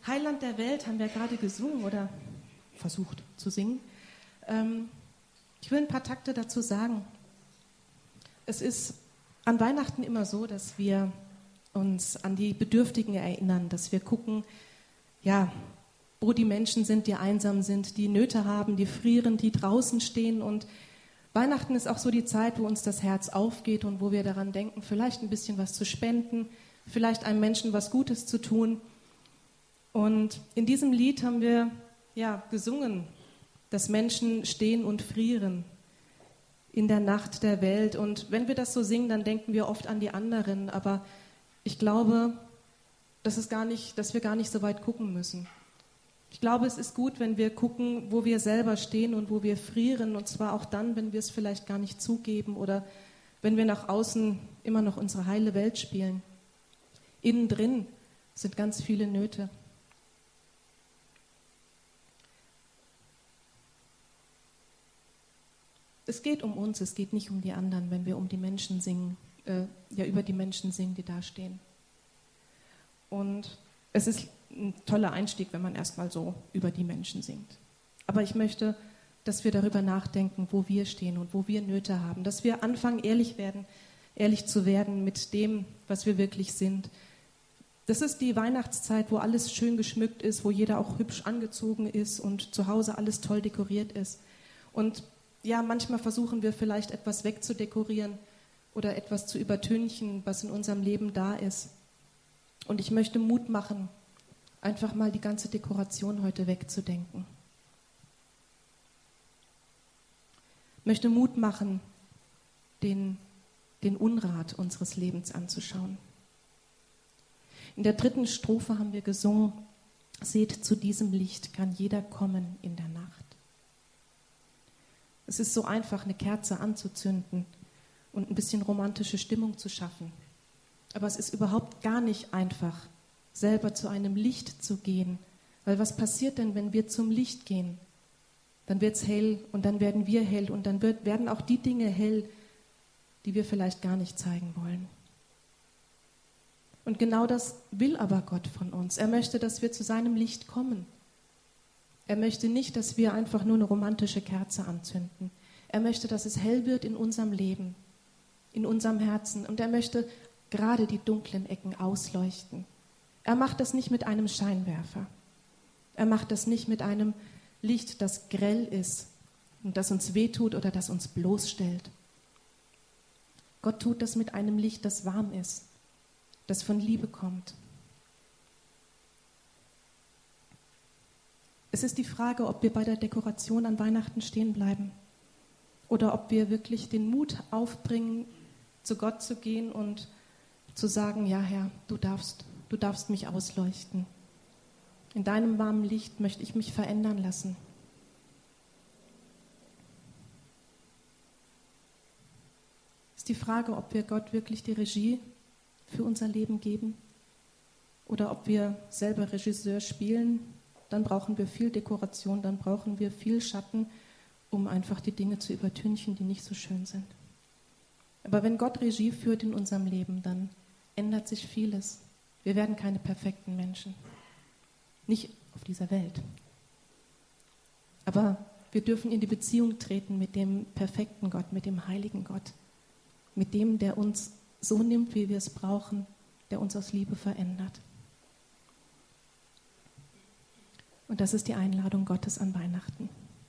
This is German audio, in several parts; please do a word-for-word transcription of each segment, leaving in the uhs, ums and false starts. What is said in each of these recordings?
Heiland der Welt haben wir gerade gesungen oder versucht zu singen. Ähm, ich will ein paar Takte dazu sagen. Es ist an Weihnachten immer so, dass wir uns an die Bedürftigen erinnern, dass wir gucken, ja, wo die Menschen sind, die einsam sind, die Nöte haben, die frieren, die draußen stehen. Und Weihnachten ist auch so die Zeit, wo uns das Herz aufgeht und wo wir daran denken, vielleicht ein bisschen was zu spenden, vielleicht einem Menschen was Gutes zu tun. Und in diesem Lied haben wir ja gesungen, dass Menschen stehen und frieren in der Nacht der Welt. Und wenn wir das so singen, dann denken wir oft an die anderen. Aber ich glaube, dass, es gar nicht, dass wir gar nicht so weit gucken müssen. Ich glaube, es ist gut, wenn wir gucken, wo wir selber stehen und wo wir frieren. Und zwar auch dann, wenn wir es vielleicht gar nicht zugeben oder wenn wir nach außen immer noch unsere heile Welt spielen. Innen drin sind ganz viele Nöte. Es geht um uns, es geht nicht um die anderen, wenn wir um die Menschen singen, äh, ja über die Menschen singen, die da stehen. Und es ist ein toller Einstieg, wenn man erstmal so über die Menschen singt. Aber ich möchte, dass wir darüber nachdenken, wo wir stehen und wo wir Nöte haben, dass wir anfangen, ehrlich werden, ehrlich zu werden mit dem, was wir wirklich sind. Das ist die Weihnachtszeit, wo alles schön geschmückt ist, wo jeder auch hübsch angezogen ist und zu Hause alles toll dekoriert ist. Und ja, manchmal versuchen wir vielleicht etwas wegzudekorieren oder etwas zu übertünchen, was in unserem Leben da ist. Und ich möchte Mut machen, einfach mal die ganze Dekoration heute wegzudenken. Ich möchte Mut machen, den, den Unrat unseres Lebens anzuschauen. In der dritten Strophe haben wir gesungen, seht, zu diesem Licht kann jeder kommen in der Nacht. Es ist so einfach, eine Kerze anzuzünden und ein bisschen romantische Stimmung zu schaffen. Aber es ist überhaupt gar nicht einfach, selber zu einem Licht zu gehen. Weil was passiert denn, wenn wir zum Licht gehen? Dann wird es hell und dann werden wir hell und dann wird, werden auch die Dinge hell, die wir vielleicht gar nicht zeigen wollen. Und genau das will aber Gott von uns. Er möchte, dass wir zu seinem Licht kommen. Er möchte nicht, dass wir einfach nur eine romantische Kerze anzünden. Er möchte, dass es hell wird in unserem Leben, in unserem Herzen. Und er möchte gerade die dunklen Ecken ausleuchten. Er macht das nicht mit einem Scheinwerfer. Er macht das nicht mit einem Licht, das grell ist und das uns wehtut oder das uns bloßstellt. Gott tut das mit einem Licht, das warm ist, das von Liebe kommt. Es ist die Frage, ob wir bei der Dekoration an Weihnachten stehen bleiben oder ob wir wirklich den Mut aufbringen, zu Gott zu gehen und zu sagen, ja Herr, du darfst, du darfst mich ausleuchten. In deinem warmen Licht möchte ich mich verändern lassen. Es ist die Frage, ob wir Gott wirklich die Regie für unser Leben geben oder ob wir selber Regisseur spielen. Dann brauchen wir viel Dekoration, dann brauchen wir viel Schatten, um einfach die Dinge zu übertünchen, die nicht so schön sind. Aber wenn Gott Regie führt in unserem Leben, dann ändert sich vieles. Wir werden keine perfekten Menschen. Nicht auf dieser Welt. Aber wir dürfen in die Beziehung treten mit dem perfekten Gott, mit dem heiligen Gott, mit dem, der uns so nimmt, wie wir es brauchen, der uns aus Liebe verändert. Und das ist die Einladung Gottes an Weihnachten.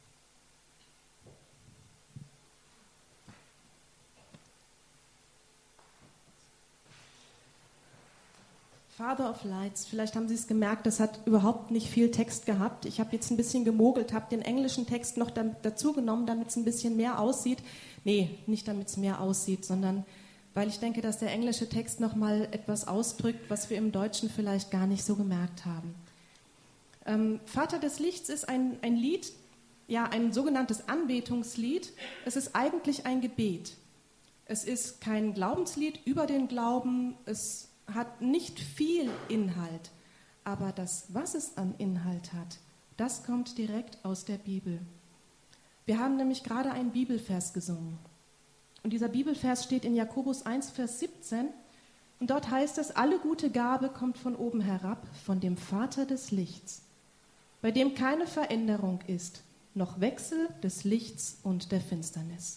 Father of Lights, vielleicht haben Sie es gemerkt, das hat überhaupt nicht viel Text gehabt. Ich habe jetzt ein bisschen gemogelt, habe den englischen Text noch dazu genommen, damit es ein bisschen mehr aussieht. Nee, nicht damit es mehr aussieht, sondern weil ich denke, dass der englische Text nochmal etwas ausdrückt, was wir im Deutschen vielleicht gar nicht so gemerkt haben. Ähm, Vater des Lichts ist ein, ein Lied, ja, ein sogenanntes Anbetungslied. Es ist eigentlich ein Gebet. Es ist kein Glaubenslied über den Glauben, es hat nicht viel Inhalt, aber das, was es an Inhalt hat, das kommt direkt aus der Bibel. Wir haben nämlich gerade einen Bibelvers gesungen. Und dieser Bibelvers steht in Jakobus eins, Vers siebzehn, Und dort heißt es, alle gute Gabe kommt von oben herab, von dem Vater des Lichts, bei dem keine Veränderung ist, noch Wechsel des Lichts und der Finsternis.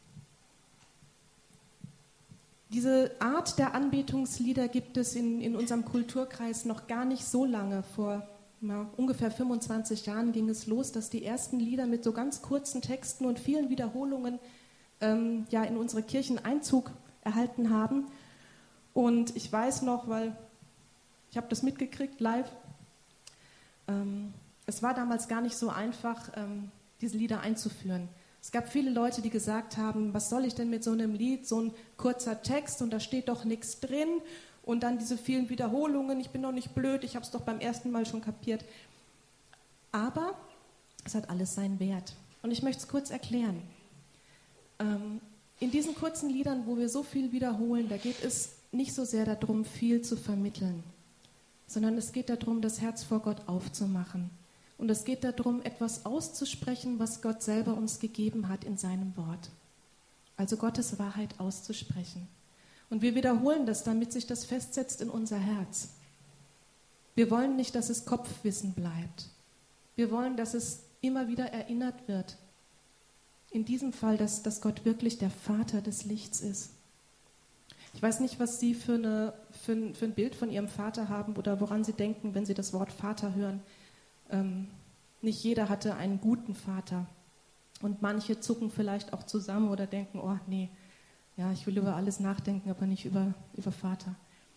Diese Art der Anbetungslieder gibt es in, in unserem Kulturkreis noch gar nicht so lange. Vor na, ungefähr fünfundzwanzig Jahren ging es los, dass die ersten Lieder mit so ganz kurzen Texten und vielen Wiederholungen ähm, ja, in unsere Kirchen Einzug erhalten haben. Und ich weiß noch, weil ich habe das mitgekriegt live, ähm, es war damals gar nicht so einfach, ähm, diese Lieder einzuführen. Es gab viele Leute, die gesagt haben, was soll ich denn mit so einem Lied, so ein kurzer Text und da steht doch nichts drin und dann diese vielen Wiederholungen, ich bin doch nicht blöd, ich habe es doch beim ersten Mal schon kapiert. Aber es hat alles seinen Wert. Und ich möchte es kurz erklären. Ähm, in diesen kurzen Liedern, wo wir so viel wiederholen, da geht es nicht so sehr darum, viel zu vermitteln, sondern es geht darum, das Herz vor Gott aufzumachen. Und es geht darum, etwas auszusprechen, was Gott selber uns gegeben hat in seinem Wort. Also Gottes Wahrheit auszusprechen. Und wir wiederholen das, damit sich das festsetzt in unser Herz. Wir wollen nicht, dass es Kopfwissen bleibt. Wir wollen, dass es immer wieder erinnert wird. In diesem Fall, dass, dass Gott wirklich der Vater des Lichts ist. Ich weiß nicht, was Sie für, eine, für, ein, für ein Bild von Ihrem Vater haben oder woran Sie denken, wenn Sie das Wort Vater hören. Ähm, nicht jeder hatte einen guten Vater. Und manche zucken vielleicht auch zusammen oder denken, oh nee, ja, ich will über alles nachdenken, aber nicht über, über Vater.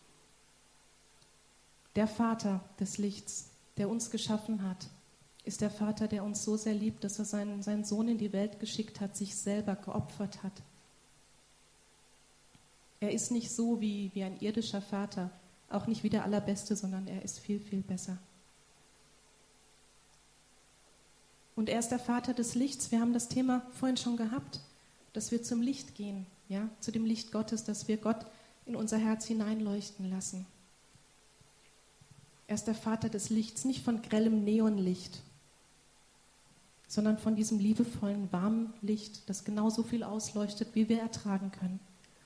Der Vater des Lichts, der uns geschaffen hat, ist der Vater, der uns so sehr liebt, dass er seinen, seinen Sohn in die Welt geschickt hat, sich selber geopfert hat. Er ist nicht so wie, wie ein irdischer Vater, auch nicht wie der Allerbeste, sondern er ist viel, viel besser. Und er ist der Vater des Lichts. Wir haben das Thema vorhin schon gehabt, dass wir zum Licht gehen, ja, zu dem Licht Gottes, dass wir Gott in unser Herz hineinleuchten lassen. Er ist der Vater des Lichts, nicht von grellem Neonlicht, sondern von diesem liebevollen, warmen Licht, das genauso viel ausleuchtet, wie wir ertragen können.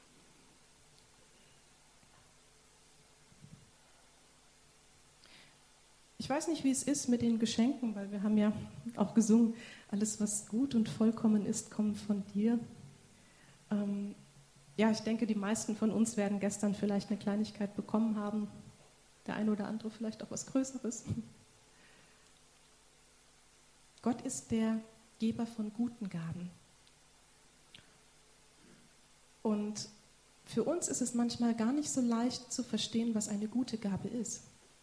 Ich weiß nicht, wie es ist mit den Geschenken, weil wir haben ja auch gesungen, alles, was gut und vollkommen ist, kommt von dir. Ähm, ja, ich denke, die meisten von uns werden gestern vielleicht eine Kleinigkeit bekommen haben, der eine oder andere vielleicht auch was Größeres. Gott ist der Geber von guten Gaben. Und für uns ist es manchmal gar nicht so leicht zu verstehen, was eine gute Gabe ist.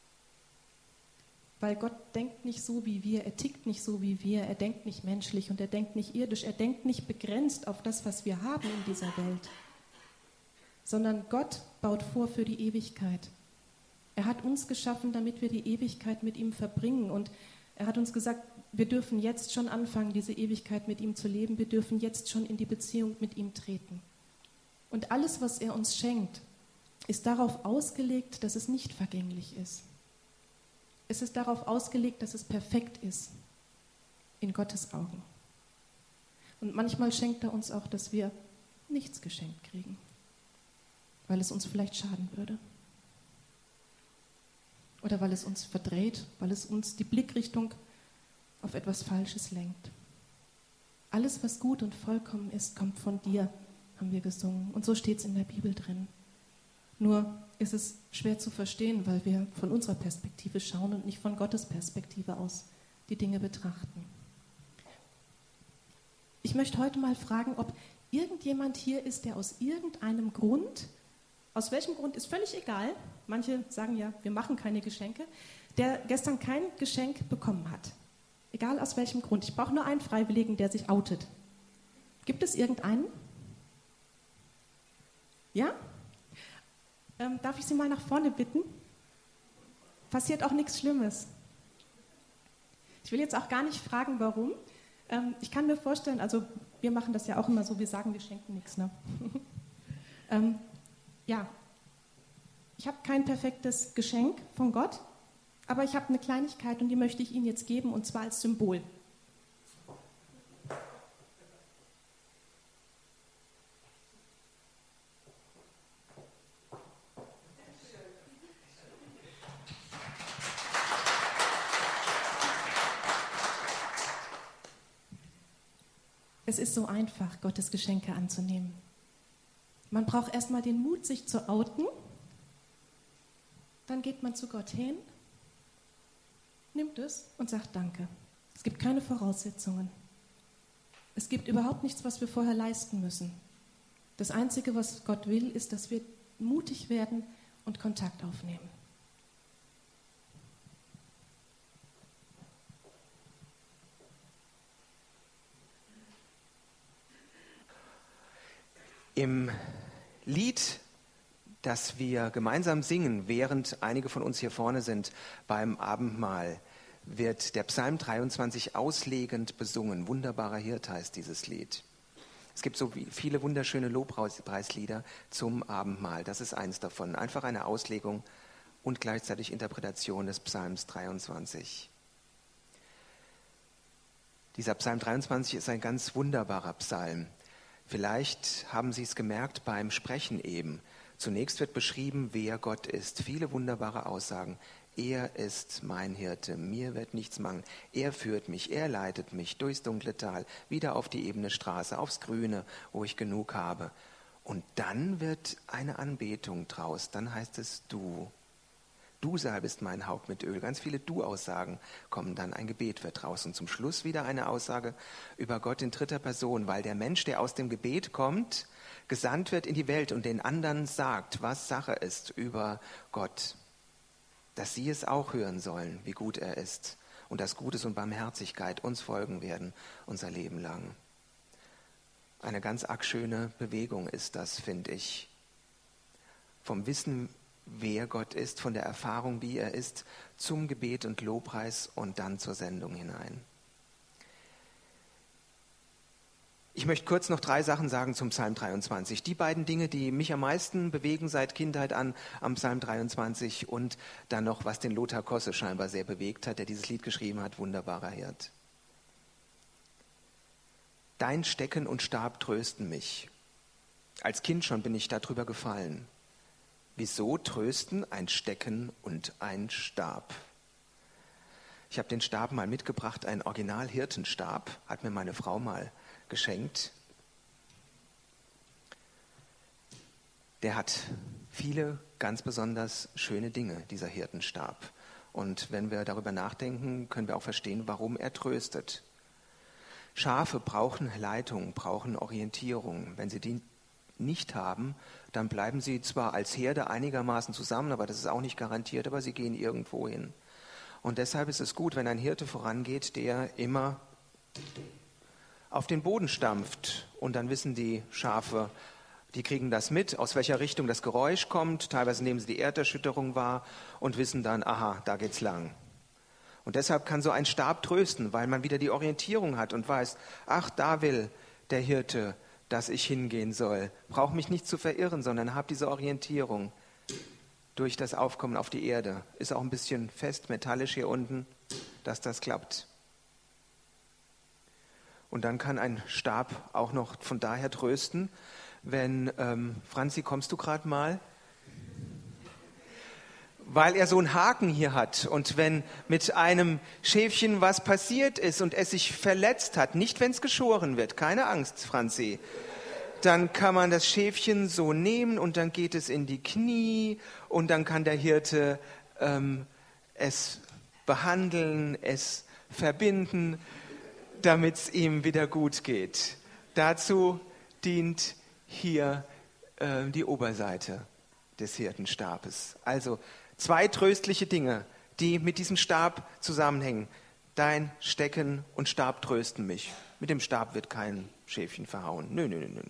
Weil Gott denkt nicht so wie wir, er tickt nicht so wie wir, er denkt nicht menschlich und er denkt nicht irdisch, er denkt nicht begrenzt auf das, was wir haben in dieser Welt, sondern Gott baut vor für die Ewigkeit. Er hat uns geschaffen, damit wir die Ewigkeit mit ihm verbringen und er hat uns gesagt, wir dürfen jetzt schon anfangen, diese Ewigkeit mit ihm zu leben, wir dürfen jetzt schon in die Beziehung mit ihm treten. Und alles, was er uns schenkt, ist darauf ausgelegt, dass es nicht vergänglich ist. Es ist darauf ausgelegt, dass es perfekt ist, in Gottes Augen. Und manchmal schenkt er uns auch, dass wir nichts geschenkt kriegen, weil es uns vielleicht schaden würde. Oder weil es uns verdreht, weil es uns die Blickrichtung auf etwas Falsches lenkt. Alles, was gut und vollkommen ist, kommt von dir, haben wir gesungen. Und so steht es in der Bibel drin. Nur ist es schwer zu verstehen, weil wir von unserer Perspektive schauen und nicht von Gottes Perspektive aus die Dinge betrachten. Ich möchte heute mal fragen, ob irgendjemand hier ist, der aus irgendeinem Grund, aus welchem Grund ist völlig egal, manche sagen ja, wir machen keine Geschenke, der gestern kein Geschenk bekommen hat. Egal aus welchem Grund. Ich brauche nur einen Freiwilligen, der sich outet. Gibt es irgendeinen? Ja? Ähm, darf ich Sie mal nach vorne bitten? Passiert auch nichts Schlimmes. Ich will jetzt auch gar nicht fragen, warum. Ähm, ich kann mir vorstellen, also wir machen das ja auch immer so, wir sagen, wir schenken nichts. Ne? ähm, ja, ich habe kein perfektes Geschenk von Gott, aber ich habe eine Kleinigkeit und die möchte ich Ihnen jetzt geben, und zwar als Symbol. Es ist so einfach, Gottes Geschenke anzunehmen. Man braucht erstmal den Mut, sich zu outen. Dann geht man zu Gott hin, nimmt es und sagt Danke. Es gibt keine Voraussetzungen. Es gibt überhaupt nichts, was wir vorher leisten müssen. Das Einzige, was Gott will, ist, dass wir mutig werden und Kontakt aufnehmen. Im Lied, das wir gemeinsam singen, während einige von uns hier vorne sind beim Abendmahl, wird der Psalm dreiundzwanzig auslegend besungen. Wunderbarer Hirt heißt dieses Lied. Es gibt so viele wunderschöne Lobpreislieder zum Abendmahl. Das ist eins davon. Einfach eine Auslegung und gleichzeitig Interpretation des Psalms dreiundzwanzig. Dieser Psalm dreiundzwanzig ist ein ganz wunderbarer Psalm. Vielleicht haben Sie es gemerkt beim Sprechen eben. Zunächst wird beschrieben, wer Gott ist. Viele wunderbare Aussagen. Er ist mein Hirte, mir wird nichts mangeln. Er führt mich, er leitet mich durchs dunkle Tal, wieder auf die ebene Straße, aufs Grüne, wo ich genug habe. Und dann wird eine Anbetung draus. Dann heißt es du. Du salbest mein Haupt mit Öl. Ganz viele Du-Aussagen kommen dann. Ein Gebet wird draus. Und zum Schluss wieder eine Aussage über Gott in dritter Person, weil der Mensch, der aus dem Gebet kommt, gesandt wird in die Welt und den anderen sagt, was Sache ist über Gott. Dass sie es auch hören sollen, wie gut er ist und dass Gutes und Barmherzigkeit uns folgen werden, unser Leben lang. Eine ganz arg schöne Bewegung ist das, finde ich. Vom Wissen, wer Gott ist, von der Erfahrung, wie er ist, zum Gebet und Lobpreis und dann zur Sendung hinein. Ich möchte kurz noch drei Sachen sagen zum Psalm dreiundzwanzig. Die beiden Dinge, die mich am meisten bewegen seit Kindheit an am Psalm dreiundzwanzig und dann noch, was den Lothar Kosse scheinbar sehr bewegt hat, der dieses Lied geschrieben hat, Wunderbarer Hirt. Dein Stecken und Stab trösten mich. Als Kind schon bin ich darüber gefallen. Wieso trösten ein Stecken und ein Stab? Ich habe den Stab mal mitgebracht, einen Original-Hirtenstab, hat mir meine Frau mal geschenkt. Der hat viele ganz besonders schöne Dinge, dieser Hirtenstab. Und wenn wir darüber nachdenken, können wir auch verstehen, warum er tröstet. Schafe brauchen Leitung, brauchen Orientierung. Wenn sie die nicht haben, dann bleiben sie zwar als Herde einigermaßen zusammen, aber das ist auch nicht garantiert, aber sie gehen irgendwo hin. Und deshalb ist es gut, wenn ein Hirte vorangeht, der immer auf den Boden stampft. Und dann wissen die Schafe, die kriegen das mit, aus welcher Richtung das Geräusch kommt. Teilweise nehmen sie die Erderschütterung wahr und wissen dann, aha, da geht's lang. Und deshalb kann so ein Stab trösten, weil man wieder die Orientierung hat und weiß, ach, da will der Hirte, dass ich hingehen soll. Brauche mich nicht zu verirren, sondern habe diese Orientierung durch das Aufkommen auf die Erde. Ist auch ein bisschen fest, metallisch hier unten, dass das klappt. Und dann kann ein Stab auch noch von daher trösten, wenn, ähm, Franzi, kommst du gerade mal? Weil er so einen Haken hier hat und wenn mit einem Schäfchen was passiert ist und es sich verletzt hat, nicht wenn es geschoren wird, keine Angst, Franzi, dann kann man das Schäfchen so nehmen und dann geht es in die Knie und dann kann der Hirte ähm, es behandeln, es verbinden, damit es ihm wieder gut geht. Dazu dient hier äh, die Oberseite des Hirtenstabes. Also zwei tröstliche Dinge, die mit diesem Stab zusammenhängen. Dein Stecken und Stab trösten mich. Mit dem Stab wird kein Schäfchen verhauen. Nö, nö, nö, nö.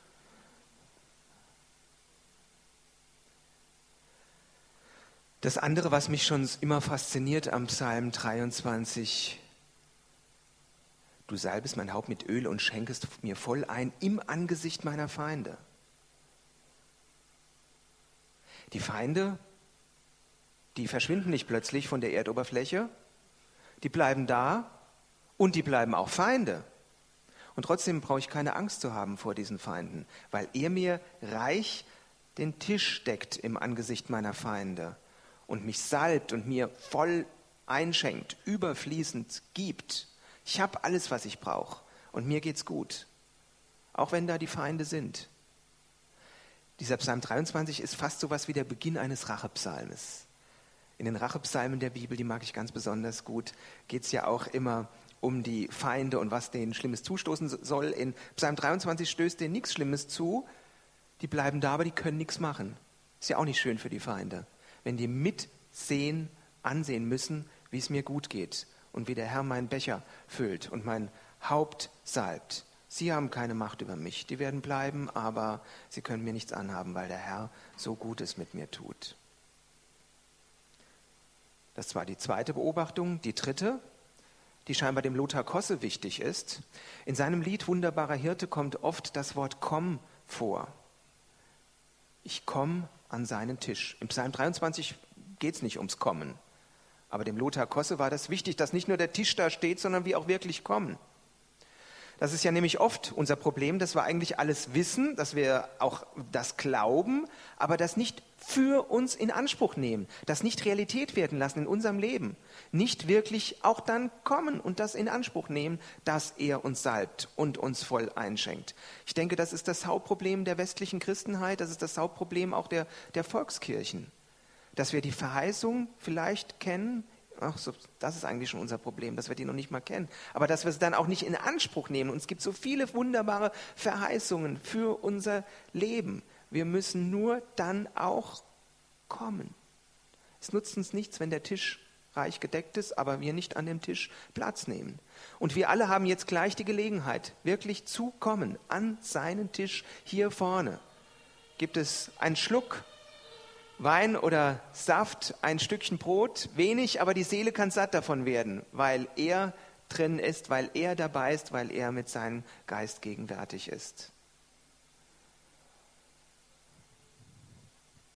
Das andere, was mich schon immer fasziniert am Psalm dreiundzwanzig, du salbest mein Haupt mit Öl und schenkest mir voll ein im Angesicht meiner Feinde. Die Feinde, die verschwinden nicht plötzlich von der Erdoberfläche, die bleiben da und die bleiben auch Feinde. Und trotzdem brauche ich keine Angst zu haben vor diesen Feinden, weil er mir reich den Tisch deckt im Angesicht meiner Feinde und mich salbt und mir voll einschenkt, überfließend gibt. Ich habe alles, was ich brauche. und mir geht's gut, auch wenn da die Feinde sind. Dieser Psalm dreiundzwanzig ist fast so was wie der Beginn eines Rachepsalmes. In den Rachepsalmen der Bibel, die mag ich ganz besonders gut, geht es ja auch immer um die Feinde und was denen Schlimmes zustoßen soll. In Psalm dreiundzwanzig stößt denen nichts Schlimmes zu. Die bleiben da, aber die können nichts machen. Ist ja auch nicht schön für die Feinde, wenn die mitsehen, ansehen müssen, wie es mir gut geht und wie der Herr meinen Becher füllt und mein Haupt salbt. Sie haben keine Macht über mich. Die werden bleiben, aber sie können mir nichts anhaben, weil der Herr so Gutes mit mir tut. Das war die zweite Beobachtung. Die dritte, die scheinbar dem Lothar Kosse wichtig ist. In seinem Lied Wunderbarer Hirte kommt oft das Wort komm vor. Ich komme an seinen Tisch. Im Psalm dreiundzwanzig geht es nicht ums Kommen. Aber dem Lothar Kosse war das wichtig, dass nicht nur der Tisch da steht, sondern wir auch wirklich kommen. Das ist ja nämlich oft unser Problem, dass wir eigentlich alles wissen, dass wir auch das glauben, aber das nicht für uns in Anspruch nehmen, das nicht Realität werden lassen in unserem Leben. Nicht wirklich auch dann kommen und das in Anspruch nehmen, dass er uns salbt und uns voll einschenkt. Ich denke, das ist das Hauptproblem der westlichen Christenheit, das ist das Hauptproblem auch der, der Volkskirchen. Dass wir die Verheißung vielleicht kennen, ach so, das ist eigentlich schon unser Problem, dass wir die noch nicht mal kennen. Aber dass wir es dann auch nicht in Anspruch nehmen. Und es gibt so viele wunderbare Verheißungen für unser Leben. Wir müssen nur dann auch kommen. Es nutzt uns nichts, wenn der Tisch reich gedeckt ist, aber wir nicht an dem Tisch Platz nehmen. Und wir alle haben jetzt gleich die Gelegenheit, wirklich zu kommen an seinen Tisch hier vorne. Gibt es einen Schluck Wein oder Saft, ein Stückchen Brot, wenig, aber die Seele kann satt davon werden, weil er drin ist, weil er dabei ist, weil er mit seinem Geist gegenwärtig ist.